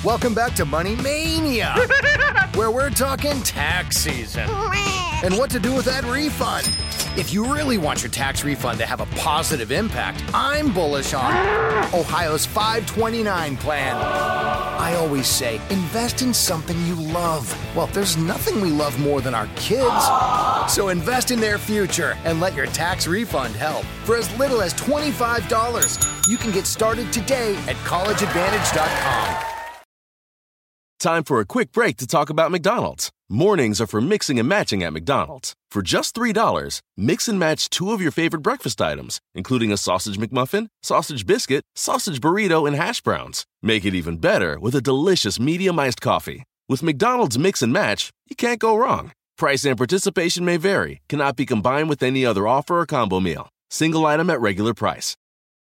Welcome back to Money Mania, where we're talking tax season and what to do with that refund. If you really want your tax refund to have a positive impact, I'm bullish on Ohio's 529 plan. I always say, invest in something you love. Well, there's nothing we love more than our kids. So invest in their future and let your tax refund help. For as little as $25, you can get started today at collegeadvantage.com. Time for a quick break to talk about McDonald's. Mornings are for mixing and matching at McDonald's. For just $3, mix and match 2 of your favorite breakfast items, including a sausage McMuffin, sausage biscuit, sausage burrito, and hash browns. Make it even better with a delicious medium iced coffee. With McDonald's Mix and Match, you can't go wrong. Price and participation may vary. Cannot be combined with any other offer or combo meal. Single item at regular price.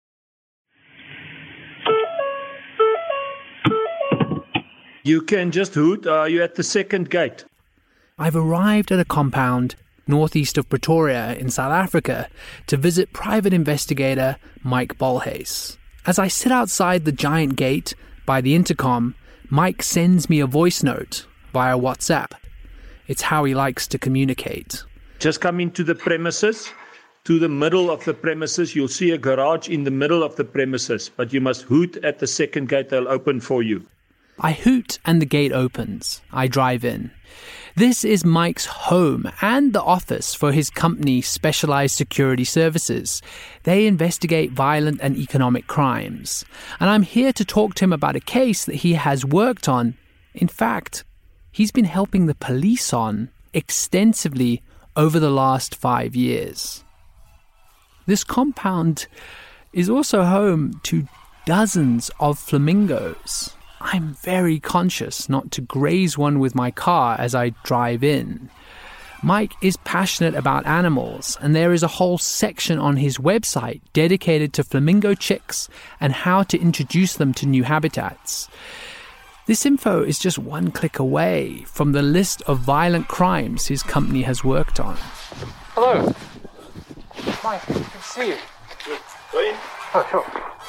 You can just hoot. Are you at the second gate? I've arrived at a compound northeast of Pretoria in South Africa to visit private investigator Mike Bolhuis. As I sit outside the giant gate by the intercom, Mike sends me a voice note via WhatsApp. It's how he likes to communicate. Just come into the premises. To the middle of the premises, you'll see a garage in the middle of the premises, but you must hoot at the second gate. They'll open for you. I hoot and the gate opens. I drive in. This is Mike's home and the office for his company, Specialized Security Services. They investigate violent and economic crimes. And I'm here to talk to him about a case that he has worked on. In fact, he's been helping the police on extensively over the last 5 years. This compound is also home to dozens of flamingos. I'm very conscious not to graze one with my car as I drive in. Mike is passionate about animals, and there is a whole section on his website dedicated to flamingo chicks and how to introduce them to new habitats. This info is just one click away from the list of violent crimes his company has worked on. Hello. Mike, good to see you. Good. Oh, sure.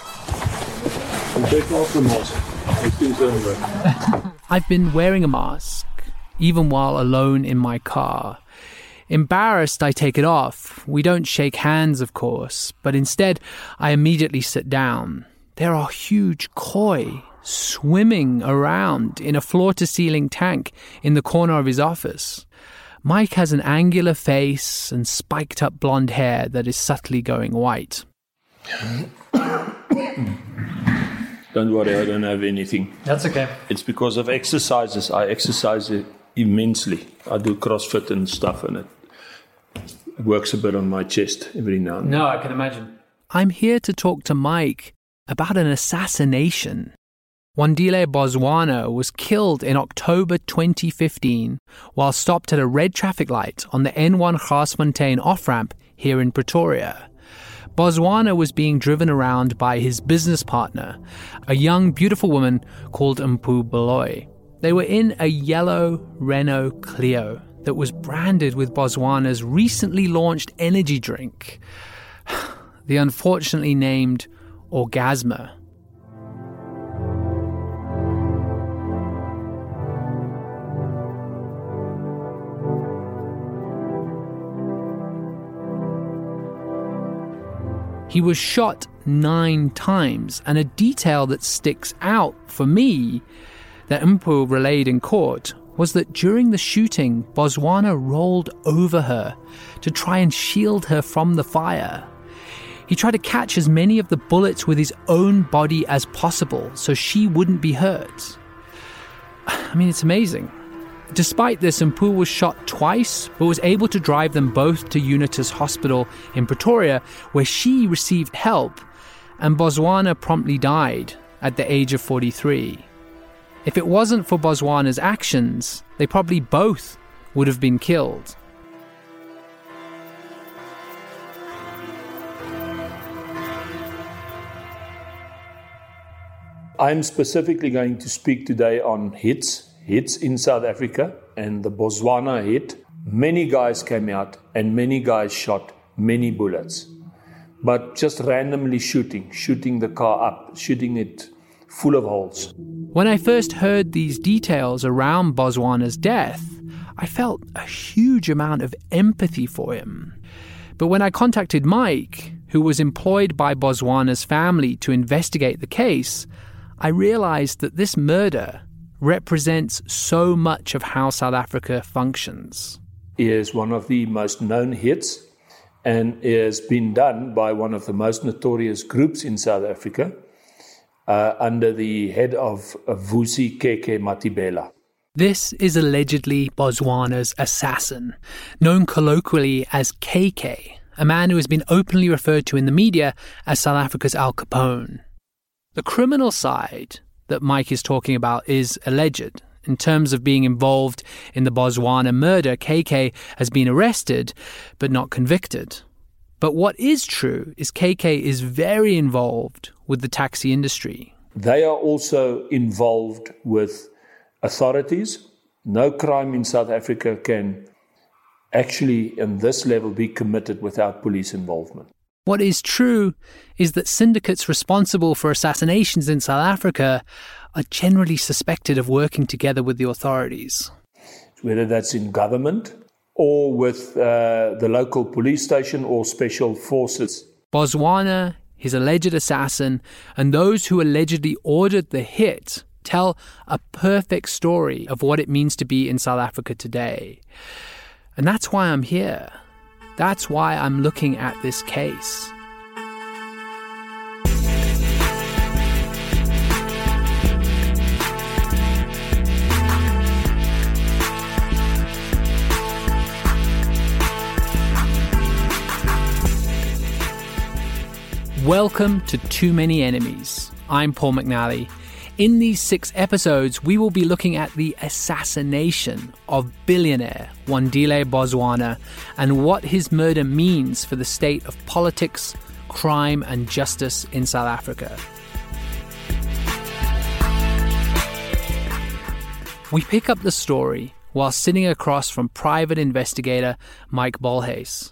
Take off the mask. I've been wearing a mask, even while alone in my car. Embarrassed, I take it off. We don't shake hands, of course, but instead I immediately sit down. There are huge koi swimming around in a floor-to-ceiling tank in the corner of his office. Mike has an angular face and spiked-up blonde hair that is subtly going white. Don't worry, I don't have anything. That's okay. It's because of exercises. I exercise immensely. I do CrossFit and stuff, and it works a bit on my chest every now and then. No, I can imagine. I'm here to talk to Mike about an assassination. Wandile Bozwana was killed in October 2015 while stopped at a red traffic light on the N1 Garsfontein off-ramp here in Pretoria. Bozwana was being driven around by his business partner, a young, beautiful woman called Mpho Baloyi. They were in a yellow Renault Clio that was branded with Bozwana's recently launched energy drink, the unfortunately named Orgasma. He was shot 9 times, and a detail that sticks out for me that Mpho relayed in court was that during the shooting, Bozwana rolled over her to try and shield her from the fire. He tried to catch as many of the bullets with his own body as possible so she wouldn't be hurt. I mean, it's amazing. Despite this, Mpho was shot twice, but was able to drive them both to Unitas Hospital in Pretoria, where she received help, and Bozwana promptly died at the age of 43. If it wasn't for Bozwana's actions, they probably both would have been killed. I'm specifically going to speak today on hits in South Africa, and the Bozwana hit. Many guys came out and many guys shot many bullets, but just randomly shooting the car up, shooting it full of holes. When I first heard these details around Bozwana's death, I felt a huge amount of empathy for him. But when I contacted Mike, who was employed by Bozwana's family to investigate the case, I realized that this murder represents so much of how South Africa functions. It is one of the most known hits and has been done by one of the most notorious groups in South Africa under the head of Vusi Keke Matibela. This is allegedly Bozwana's assassin, known colloquially as KK, a man who has been openly referred to in the media as South Africa's Al Capone. The criminal side that Mike is talking about is alleged. In terms of being involved in the Bozwana murder, KK has been arrested but not convicted. But what is true is KK is very involved with the taxi industry. They are also involved with authorities. No crime in South Africa can actually, in this level, be committed without police involvement. What is true is that syndicates responsible for assassinations in South Africa are generally suspected of working together with the authorities. Whether that's in government or with the local police station or special forces. Bozwana, his alleged assassin, and those who allegedly ordered the hit tell a perfect story of what it means to be in South Africa today. And that's why I'm here. That's why I'm looking at this case. Welcome to Too Many Enemies. I'm Paul McNally. In these 6 episodes, we will be looking at the assassination of billionaire Wandile Bozwana and what his murder means for the state of politics, crime and justice in South Africa. We pick up the story while sitting across from private investigator Mike Bolhuis.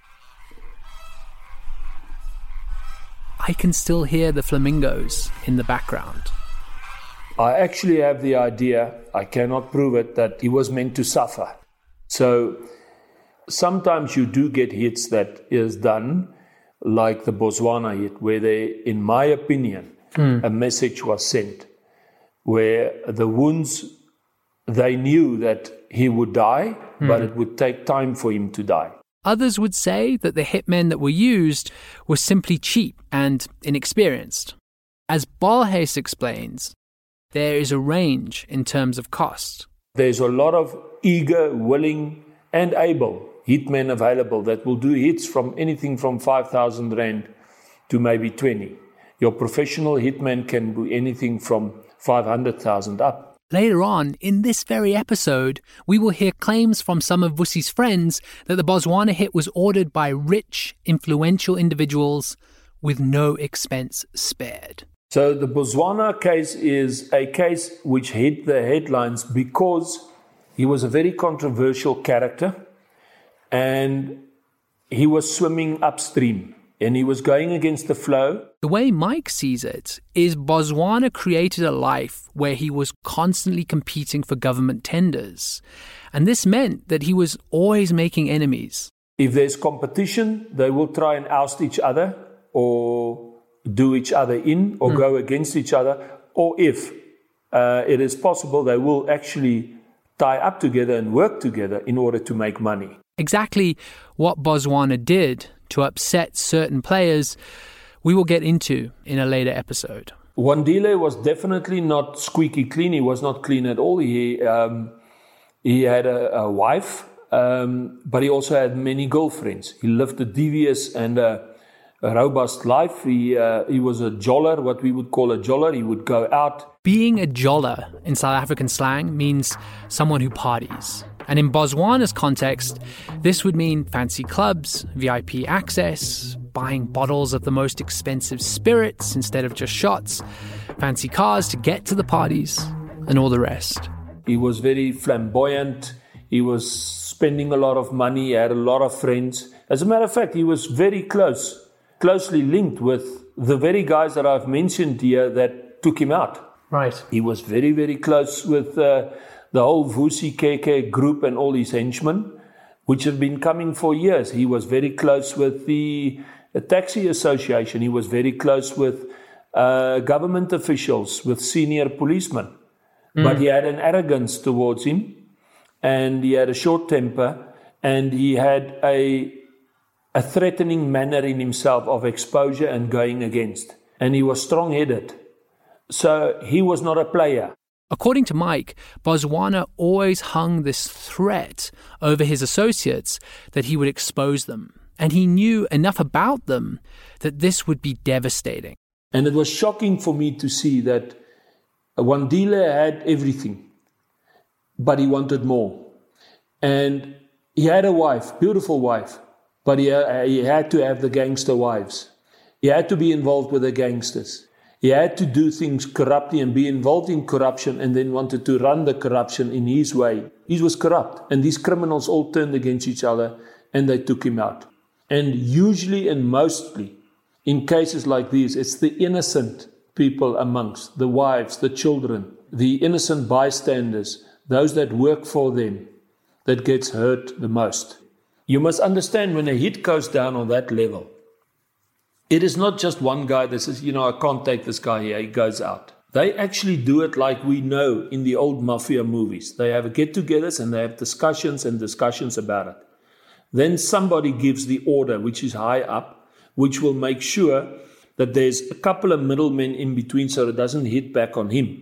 I can still hear the flamingos in the background. I actually have the idea, I cannot prove it, that he was meant to suffer. So sometimes you do get hits that is done, like the Bozwana hit, where they, in my opinion, a message was sent, where the wounds, they knew that he would die, but it would take time for him to die. Others would say that the hitmen that were used were simply cheap and inexperienced. As Bolhuis explains, there is a range in terms of cost. There's a lot of eager, willing and able hitmen available that will do hits from anything from 5,000 Rand to maybe 20. Your professional hitman can do anything from 500,000 up. Later on, in this very episode, we will hear claims from some of Vusi's friends that the Bozwana hit was ordered by rich, influential individuals with no expense spared. So the Bozwana case is a case which hit the headlines because he was a very controversial character and he was swimming upstream and he was going against the flow. The way Mike sees it is Bozwana created a life where he was constantly competing for government tenders. And this meant that he was always making enemies. If there's competition, they will try and oust each other or do each other in or go against each other. Or if it is possible, they will actually tie up together and work together in order to make money. Exactly what Bozwana did to upset certain players, we will get into in a later episode. Wandile was definitely not squeaky clean. He was not clean at all. He had a wife, but he also had many girlfriends. He lived a devious and a robust life. He was a joller, what we would call a joller. He would go out. Being a joller in South African slang means someone who parties. And in Bozwana's context, this would mean fancy clubs, VIP access, buying bottles of the most expensive spirits instead of just shots, fancy cars to get to the parties, and all the rest. He was very flamboyant. He was spending a lot of money. He had a lot of friends. As a matter of fact, he was very closely linked with the very guys that I've mentioned here that took him out. Right. He was very, very close with the whole Vusi Keke group and all his henchmen, which have been coming for years. He was very close with the taxi association. He was very close with government officials, with senior policemen. But he had an arrogance towards him, and he had a short temper, and he had a threatening manner in himself of exposure and going against. And he was strong-headed. So he was not a player. According to Mike, Bozwana always hung this threat over his associates that he would expose them. And he knew enough about them that this would be devastating. And it was shocking for me to see that Wandile had everything, but he wanted more. And he had a wife, beautiful wife, but he had to have the gangster wives. He had to be involved with the gangsters. He had to do things corruptly and be involved in corruption, and then wanted to run the corruption in his way. He was corrupt, and these criminals all turned against each other, and they took him out. And usually and mostly, in cases like these, it's the innocent people amongst, the wives, the children, the innocent bystanders, those that work for them, that gets hurt the most. You must understand, when a hit goes down on that level, it is not just one guy that says, I can't take this guy here, he goes out. They actually do it like we know in the old mafia movies. They have get-togethers and they have discussions about it. Then somebody gives the order, which is high up, which will make sure that there's a couple of middlemen in between so it doesn't hit back on him.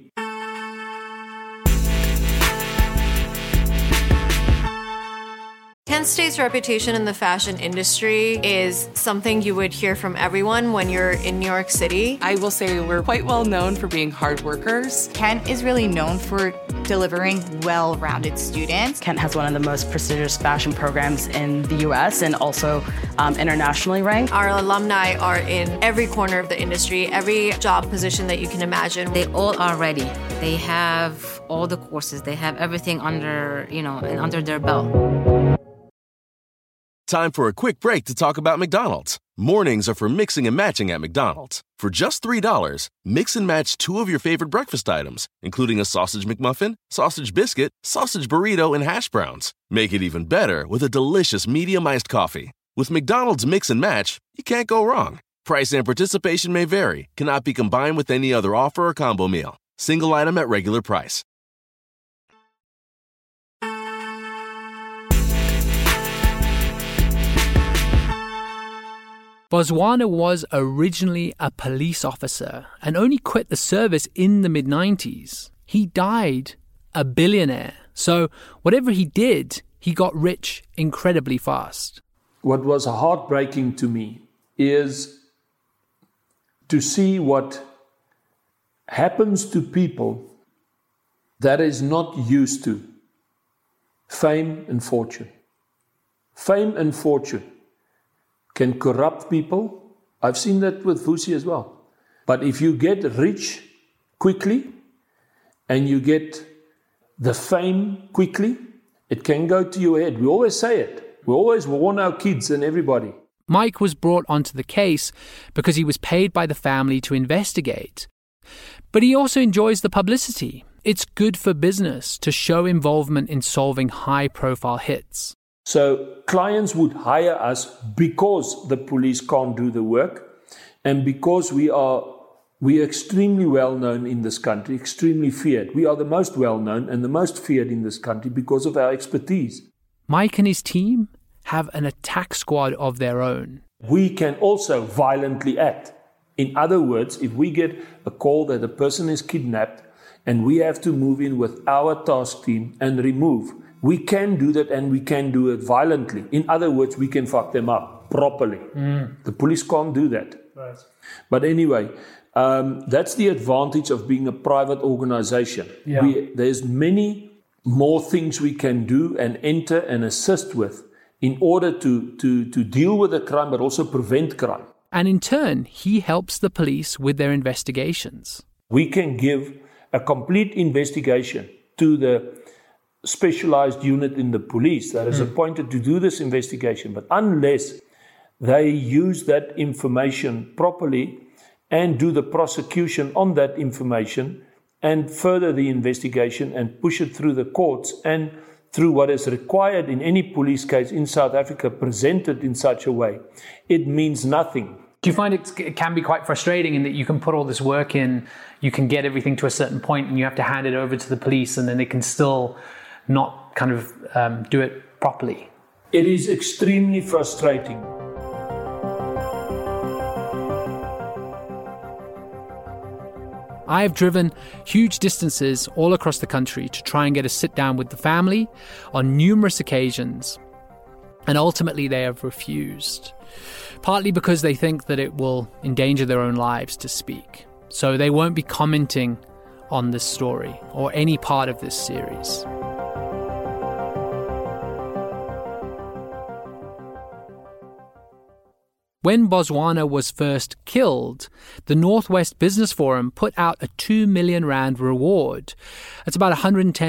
Kent State's reputation in the fashion industry is something you would hear from everyone when you're in New York City. I will say we're quite well known for being hard workers. Kent is really known for delivering well-rounded students. Kent has one of the most prestigious fashion programs in the U.S. and also internationally ranked. Our alumni are in every corner of the industry, every job position that you can imagine. They all are ready. They have all the courses. They have everything under their belt. Time for a quick break to talk about McDonald's. Mornings are for mixing and matching at McDonald's. For just $3, mix and match 2 of your favorite breakfast items, including a sausage McMuffin, sausage biscuit, sausage burrito, and hash browns. Make it even better with a delicious medium iced coffee. With McDonald's Mix and Match, you can't go wrong. Price and participation may vary, cannot be combined with any other offer or combo meal. Single item at regular price. Bozwana was originally a police officer and only quit the service in the mid-90s. He died a billionaire, so whatever he did, he got rich incredibly fast. What was heartbreaking to me is to see what happens to people that is not used to fame and fortune. Fame and fortune can corrupt people. I've seen that with Vusi as well. But if you get rich quickly and you get the fame quickly, it can go to your head. We always say it. We always warn our kids and everybody. Mike was brought onto the case because he was paid by the family to investigate. But he also enjoys the publicity. It's good for business to show involvement in solving high-profile hits. So clients would hire us because the police can't do the work and because we are extremely well known in this country, extremely feared. We are the most well known and the most feared in this country because of our expertise. Mike and his team have an attack squad of their own. We can also violently act. In other words, if we get a call that a person is kidnapped and we have to move in with our task team and remove, we can do that and we can do it violently. In other words, we can fuck them up properly. The police can't do that. Right. But anyway, that's the advantage of being a private organization. Yeah. There's many more things we can do and enter and assist with in order to deal with the crime but also prevent crime. And in turn, he helps the police with their investigations. We can give a complete investigation to the specialized unit in the police that is appointed to do this investigation. But unless they use that information properly and do the prosecution on that information and further the investigation and push it through the courts and through what is required in any police case in South Africa presented in such a way, it means nothing. Do you find it can be quite frustrating in that you can put all this work in, you can get everything to a certain point and you have to hand it over to the police and then they can still not kind of do it properly? It is extremely frustrating. I have driven huge distances all across the country to try and get a sit down with the family on numerous occasions, and ultimately they have refused, partly because they think that it will endanger their own lives to speak. So they won't be commenting on this story or any part of this series. When Bozwana was first killed, the Northwest Business Forum put out a 2 million rand reward. That's about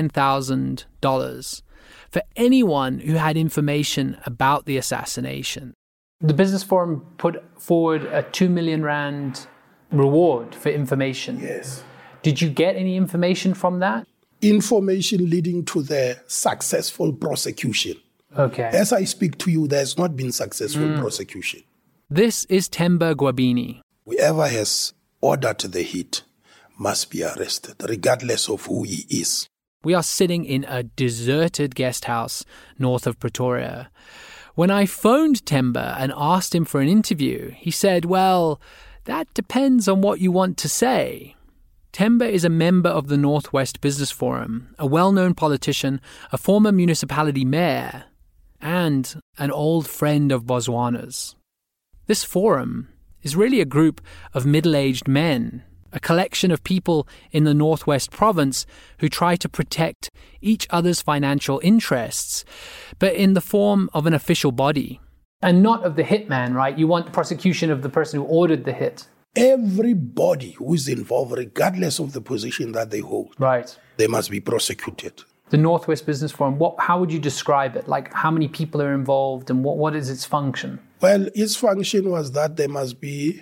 $110,000 for anyone who had information about the assassination. The Business Forum put forward a 2 million rand reward for information. Yes. Did you get any information from that? Information leading to the successful prosecution. Okay. As I speak to you, there's not been successful prosecution. This is Themba Gwabini. Whoever has ordered the hit must be arrested, regardless of who he is. We are sitting in a deserted guest house north of Pretoria. When I phoned Themba and asked him for an interview, he said, well, that depends on what you want to say. Themba is a member of the Northwest Business Forum, a well-known politician, a former municipality mayor, and an old friend of Bozwana's. This forum is really a group of middle-aged men, a collection of people in the Northwest Province who try to protect each other's financial interests, but in the form of an official body. And not of the hitman, right? You want prosecution of the person who ordered the hit. Everybody who is involved, regardless of the position that they hold, right, they must be prosecuted. The Northwest Business Forum, how would you describe it? Like, how many people are involved and what is its function? Well, its function was that there must be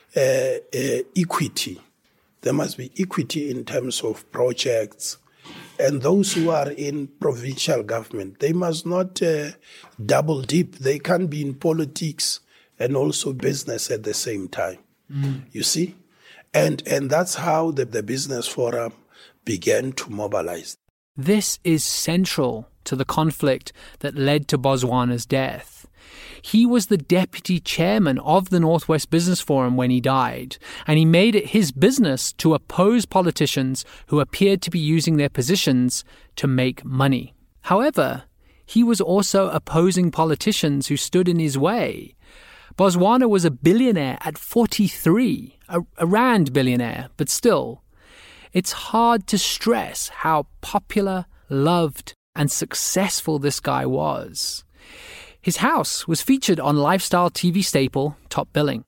equity. There must be equity in terms of projects. And those who are in provincial government, they must not double dip. They can't be in politics and also business at the same time. You see? And that's how the Business Forum began to mobilize. This is central to the conflict that led to Bozwana's death. He was the deputy chairman of the Northwest Business Forum when he died, and he made it his business to oppose politicians who appeared to be using their positions to make money. However, he was also opposing politicians who stood in his way. Bozwana was a billionaire at 43, a Rand billionaire, but still. It's hard to stress how popular, loved, and successful this guy was. His house was featured on lifestyle TV staple Top Billing.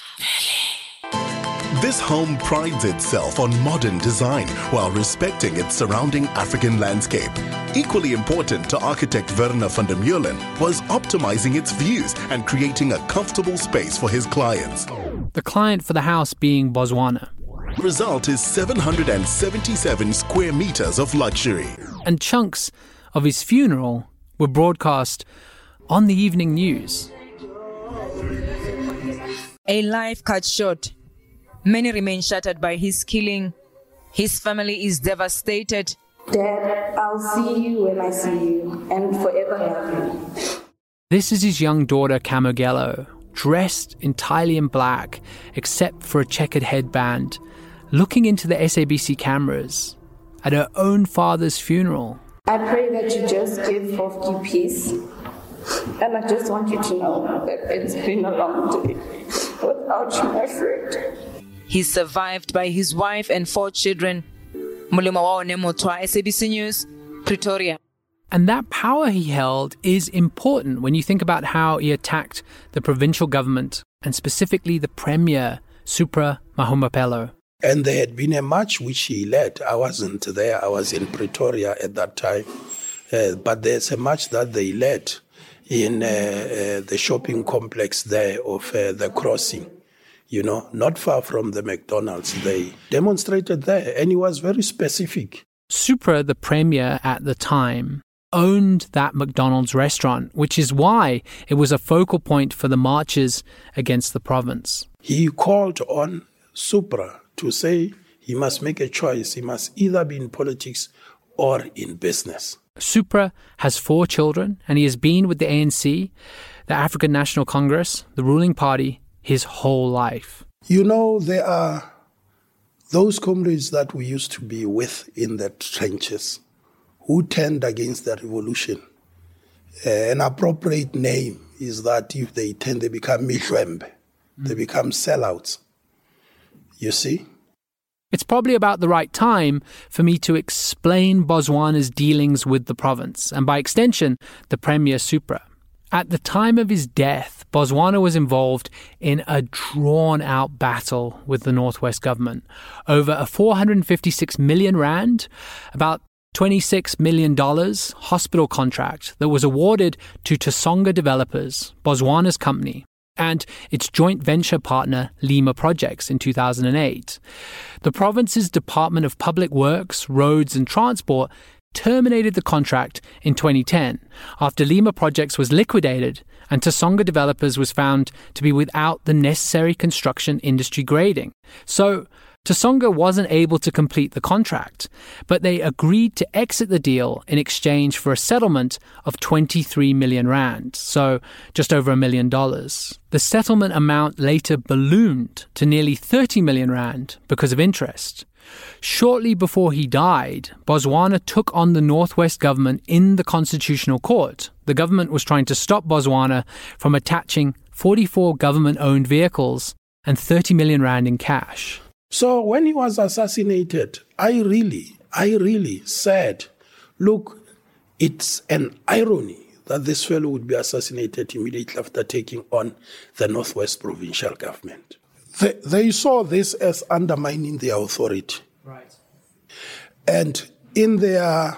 This home prides itself on modern design while respecting its surrounding African landscape. Equally important to architect Werner van der Meulen was optimizing its views and creating a comfortable space for his clients. The client for the house being Bozwana. Result is 777 square meters of luxury. And chunks of his funeral were broadcast on the evening news. A life cut short. Many remain shattered by his killing. His family is devastated. Dad, I'll see you when I see you, and forever love you. This is his young daughter, Kamogelo, dressed entirely in black, except for a checkered headband, looking into the SABC cameras at her own father's funeral. I pray that you just give Fofty peace. And I just want you to know that it's been a long day without you, my friend. He's survived by his wife and 4 children. Mulema wao Nemotwa, SABC News, Pretoria. And that power he held is important when you think about how he attacked the provincial government and specifically the Premier, Supra Mahumapelo. And there had been a march which he led. I wasn't there. I was in Pretoria at that time. But there's a march that they led in the shopping complex there of the Crossing. not far from the McDonald's. They demonstrated there, and he was very specific. Supra, the premier at the time, owned that McDonald's restaurant, which is why it was a focal point for the marches against the province. He called on Supra to say he must make a choice. He must either be in politics or in business. Supra has 4 children, and he has been with the ANC, the African National Congress, the ruling party, his whole life. There are those comrades that we used to be with in the trenches who turned against the revolution. An appropriate name is that if they turn, they become mihlwembe. They become sellouts. You see? It's probably about the right time for me to explain Bozwana's dealings with the province, and by extension, the Premier Supra. At the time of his death, Bozwana was involved in a drawn-out battle with the Northwest government over a 456 million rand, about $26 million hospital contract that was awarded to Tasonga Developers, Bozwana's company, and its joint venture partner Lima Projects in 2008. The province's Department of Public Works, Roads and Transport terminated the contract in 2010 after Lima Projects was liquidated and Tasonga Developers was found to be without the necessary construction industry grading. So Tasonga wasn't able to complete the contract, but they agreed to exit the deal in exchange for a settlement of 23 million rand, so just over $1 million. The settlement amount later ballooned to nearly 30 million rand because of interest. Shortly before he died, Bozwana took on the Northwest government in the Constitutional Court. The government was trying to stop Bozwana from attaching 44 government-owned vehicles and 30 million rand in cash. So when he was assassinated, I really said, look, it's an irony that this fellow would be assassinated immediately after taking on the Northwest provincial government. They saw this as undermining their authority. Right. And in their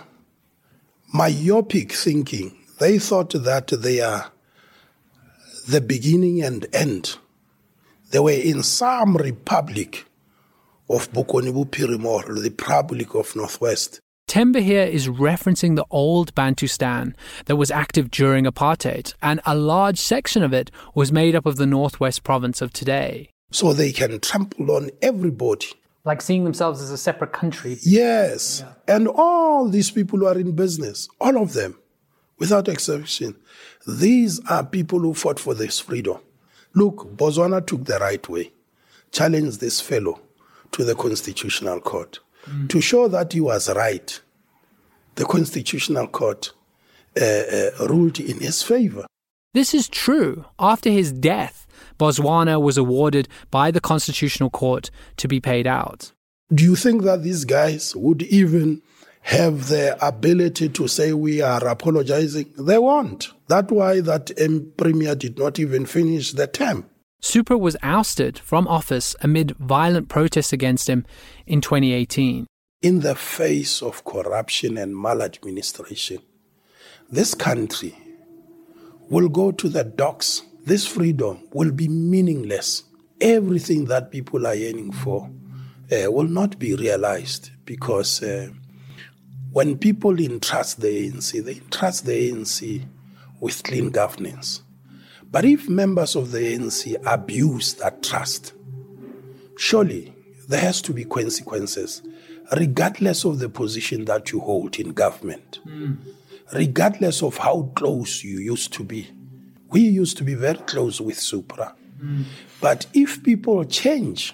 myopic thinking, they thought that they are the beginning and end. They were in some republic of Bokoni Bophirima, the Republic of Northwest. Themba here is referencing the old Bantustan that was active during apartheid, and a large section of it was made up of the Northwest province of today. So they can trample on everybody. Like seeing themselves as a separate country. Yes. Yeah. And all these people who are in business, all of them, without exception, these are people who fought for this freedom. Look, Bozwana took the right way, challenged this fellow to the Constitutional Court. To show that he was right, the Constitutional Court ruled in his favor. This is true. After his death, Bozwana was awarded by the Constitutional Court to be paid out. Do you think that these guys would even have the ability to say we are apologizing? They won't. That's why that premier did not even finish the term. Supra was ousted from office amid violent protests against him in 2018. In the face of corruption and maladministration, this country will go to the docks. This freedom will be meaningless. Everything that people are yearning for will not be realized because when people entrust the ANC, they entrust the ANC with clean governance. But if members of the ANC abuse that trust, surely there has to be consequences, regardless of the position that you hold in government, regardless of how close you used to be. We used to be very close with Supra. But if people change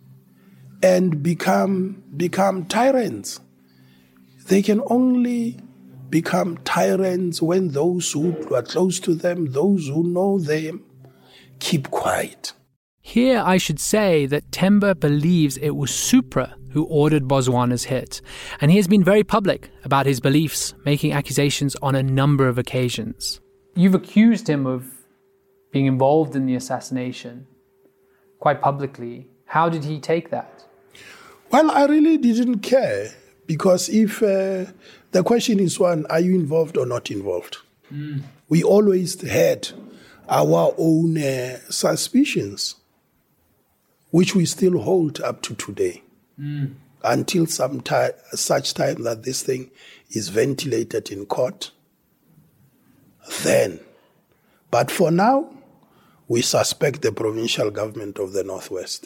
and become tyrants, they can only become tyrants when those who are close to them, those who know them, keep quiet. Here I should say that Themba believes it was Supra who ordered Bozwana's hit, and he has been very public about his beliefs, making accusations on a number of occasions. You've accused him of being involved in the assassination quite publicly. How did he take that? Well, I really didn't care, because if the question is one, are you involved or not involved? We always had our own suspicions. which we still hold up to today, until such time that this thing is ventilated in court. Then, but for now, we suspect the provincial government of the Northwest.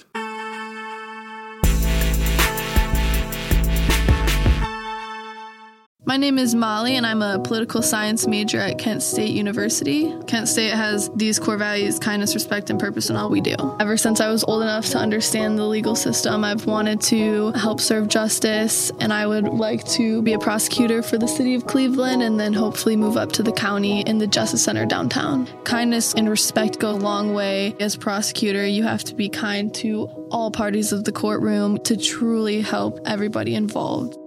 My name is Molly, and I'm a political science major at Kent State University. Kent State has these core values: kindness, respect, and purpose in all we do. Ever since I was old enough to understand the legal system, I've wanted to help serve justice, and I would like to be a prosecutor for the city of Cleveland and then hopefully move up to the county in the Justice Center downtown. Kindness and respect go a long way. As prosecutor, you have to be kind to all parties of the courtroom to truly help everybody involved.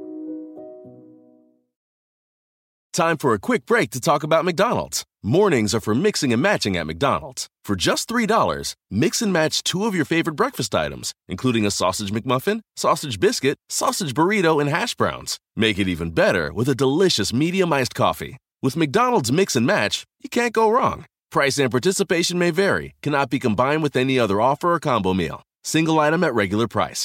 Time for a quick break to talk about McDonald's. Mornings are for mixing and matching at McDonald's. For just $3, mix and match 2 of your favorite breakfast items, including a sausage McMuffin, sausage biscuit, sausage burrito, and hash browns. Make it even better with a delicious medium iced coffee. With McDonald's Mix and Match, you can't go wrong. Price and participation may vary, cannot be combined with any other offer or combo meal. Single item at regular price.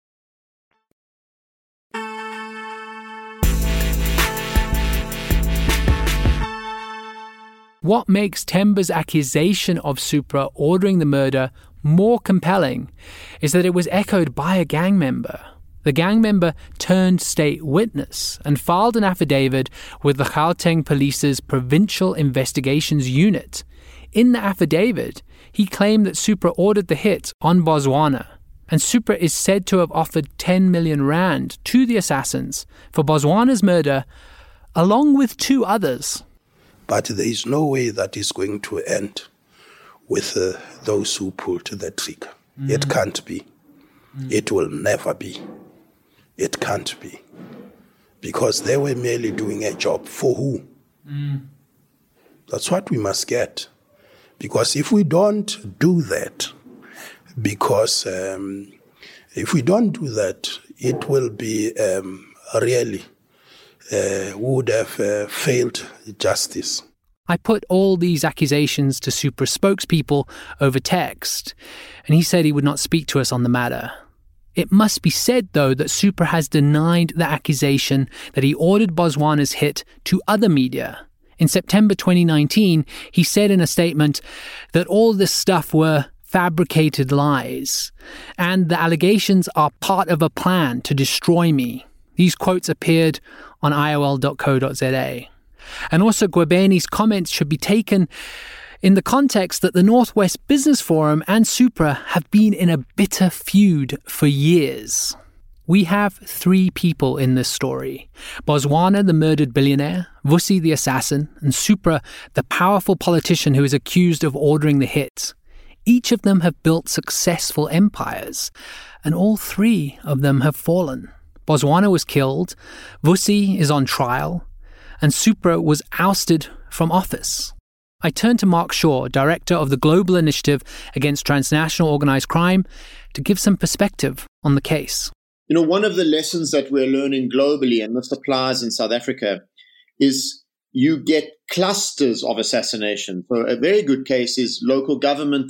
What makes Themba's accusation of Supra ordering the murder more compelling is that it was echoed by a gang member. The gang member turned state witness and filed an affidavit with the Gauteng Police's Provincial Investigations Unit. In the affidavit, he claimed that Supra ordered the hit on Bozwana, and Supra is said to have offered 10 million rand to the assassins for Bozwana's murder, along with 2 others. But there is no way that is going to end with those who pulled the trigger. It can't be. It will never be. It can't be. Because they were merely doing a job. For who? That's what we must get. Because if we don't do that, it will be really... would have failed justice. I put all these accusations to Supra spokespeople over text, and he said he would not speak to us on the matter. It must be said, though, that Supra has denied the accusation that he ordered Bozwana's hit to other media. In September 2019, he said in a statement that all this stuff were fabricated lies, and the allegations are part of a plan to destroy me. These quotes appeared on iol.co.za. And also Gwebeni's comments should be taken in the context that the Northwest Business Forum and Supra have been in a bitter feud for years. We have 3 people in this story: Bozwana, the murdered billionaire, Vusi, the assassin, and Supra, the powerful politician who is accused of ordering the hit. Each of them have built successful empires, and all 3 of them have fallen. Bozwana was killed, Vusi is on trial, and Supra was ousted from office. I turned to Mark Shaw, director of the Global Initiative Against Transnational Organized Crime, to give some perspective on the case. You know, one of the lessons that we're learning globally, and this applies in South Africa, is you get clusters of assassination. So a very good case is local government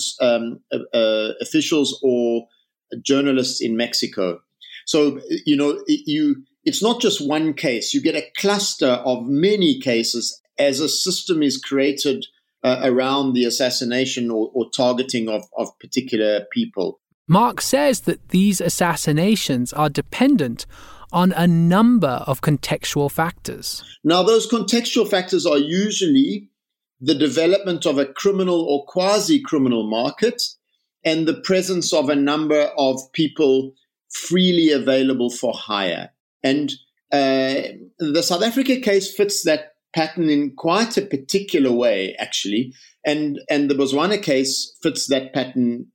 officials or journalists in Mexico. So, you know, it's not just one case. You get a cluster of many cases as a system is created around the assassination or targeting of particular people. Mark says that these assassinations are dependent on a number of contextual factors. Now, those contextual factors are usually the development of a criminal or quasi-criminal market and the presence of a number of people freely available for hire. And the South Africa case fits that pattern in quite a particular way, actually. And the Bozwana case fits that pattern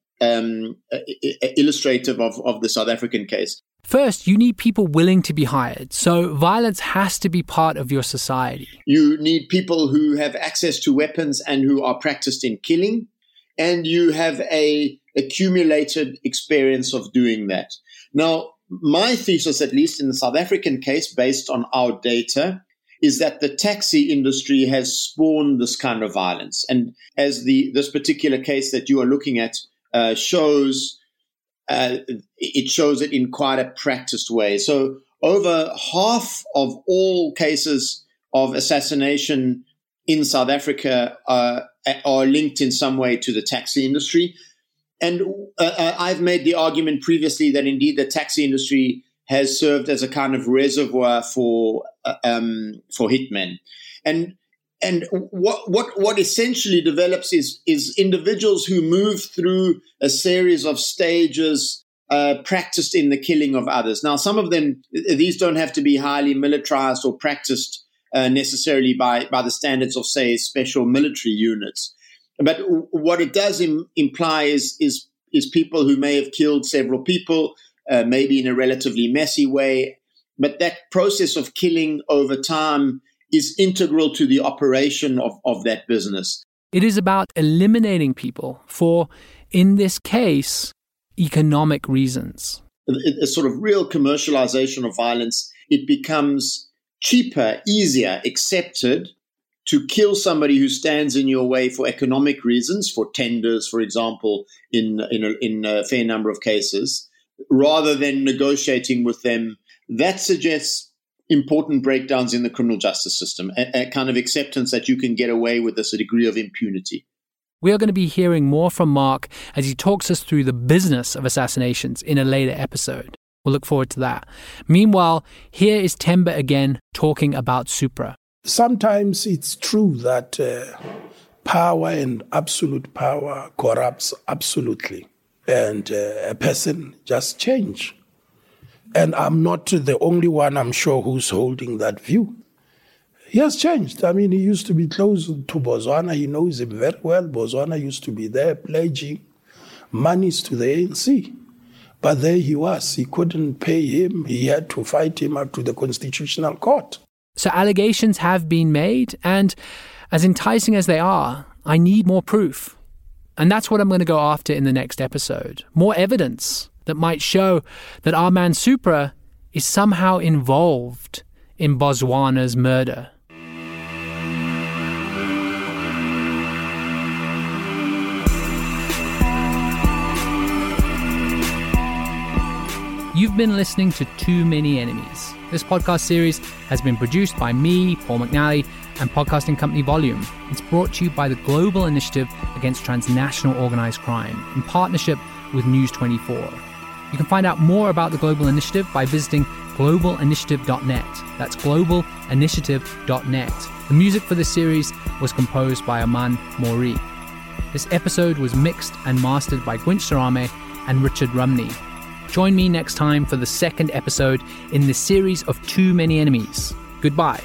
illustrative of the South African case. First, you need people willing to be hired. So violence has to be part of your society. You need people who have access to weapons and who are practiced in killing. And you have a accumulated experience of doing that. Now, my thesis, at least in the South African case, based on our data, is that the taxi industry has spawned this kind of violence. And as this particular case that you are looking at shows, it shows it in quite a practiced way. So over half of all cases of assassination in South Africa are linked in some way to the taxi industry. And I've made the argument previously that indeed the taxi industry has served as a kind of reservoir for hitmen. And what essentially develops is individuals who move through a series of stages practiced in the killing of others. Now, some of them, these don't have to be highly militarized or practiced necessarily by the standards of, say, special military units. But what it does imply is people who may have killed several people, maybe in a relatively messy way. But that process of killing over time is integral to the operation of that business. It is about eliminating people for, in this case, economic reasons. A sort of real commercialization of violence. It becomes cheaper, easier, accepted to kill somebody who stands in your way for economic reasons, for tenders, for example, in a fair number of cases, rather than negotiating with them. That suggests important breakdowns in the criminal justice system, a kind of acceptance that you can get away with this, a degree of impunity. We are going to be hearing more from Mark as he talks us through the business of assassinations in a later episode. We'll look forward to that. Meanwhile, here is Themba again talking about Supra. Sometimes it's true that power and absolute power corrupts absolutely. And a person just change. And I'm not the only one, I'm sure, who's holding that view. He has changed. I mean, he used to be close to Botswana. He knows him very well. Botswana used to be there pledging monies to the ANC. But there he was. He couldn't pay him. He had to fight him up to the Constitutional Court. So allegations have been made, and as enticing as they are, I need more proof. And that's what I'm going to go after in the next episode. More evidence that might show that our man Supra is somehow involved in Botswana's murder. You've been listening to Too Many Enemies. This podcast series has been produced by me, Paul McNally, and podcasting company Volume. It's brought to you by the Global Initiative Against Transnational Organized Crime in partnership with News 24. You can find out more about the Global Initiative by visiting globalinitiative.net. That's globalinitiative.net. The music for this series was composed by Aman Mori. This episode was mixed and mastered by Gwynch Sarame and Richard Rumney. Join me next time for the second episode in this series of Too Many Enemies. Goodbye.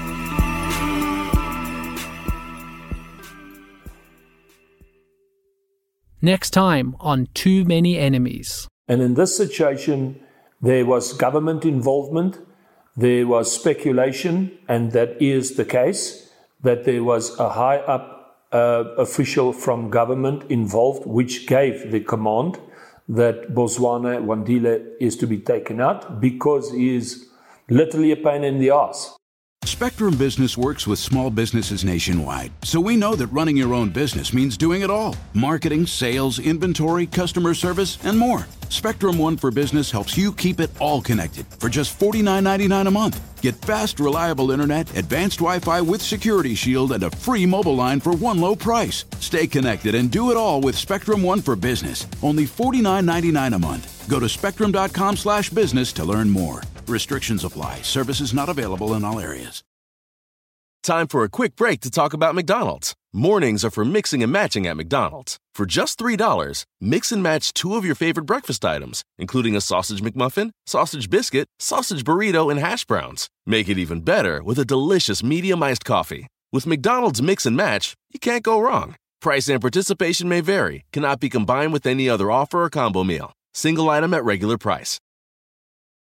Next time on Too Many Enemies. And in this situation, there was government involvement, there was speculation, and that is the case, that there was a high-up official from government involved, which gave the command that Botswana Wandile is to be taken out because he is literally a pain in the ass. Spectrum Business works with small businesses nationwide, so we know that running your own business means doing it all. Marketing, sales, inventory, customer service, and more. Spectrum One for Business helps you keep it all connected for just $49.99 a month. Get fast, reliable internet, advanced Wi-Fi with Security Shield, and a free mobile line for one low price. Stay connected and do it all with Spectrum One for Business. Only $49.99 a month. Go to spectrum.com/business to learn more. Restrictions apply. Services not available in all areas. Time for a quick break to talk about McDonald's. Mornings are for mixing and matching at McDonald's. For just $3, mix and match 2 of your favorite breakfast items, including a sausage McMuffin, sausage biscuit, sausage burrito, and hash browns. Make it even better with a delicious medium iced coffee. With McDonald's Mix and Match, you can't go wrong. Price and participation may vary, cannot be combined with any other offer or combo meal. Single item at regular price.